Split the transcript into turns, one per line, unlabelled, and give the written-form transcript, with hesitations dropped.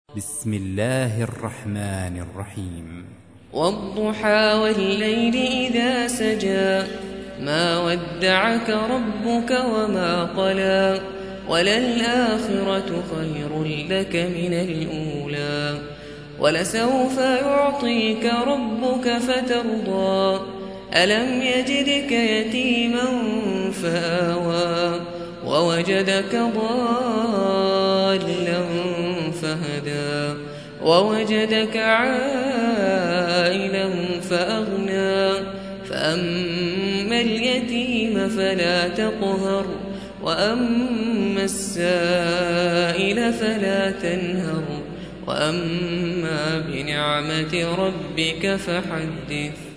بسم الله الرحمن الرحيم.
والضحى والليل إذا سجى ما ودعك ربك وما قلى وللآخرة خير لك من الأولى ولسوف يعطيك ربك فترضى ألم يجدك يتيما فآوى ووجدك ضالا فهدى ووجدك عائلا فأغنى فأما اليتيم فلا تقهر وأما السائل فلا تنهر وأما بنعمة ربك فحدث.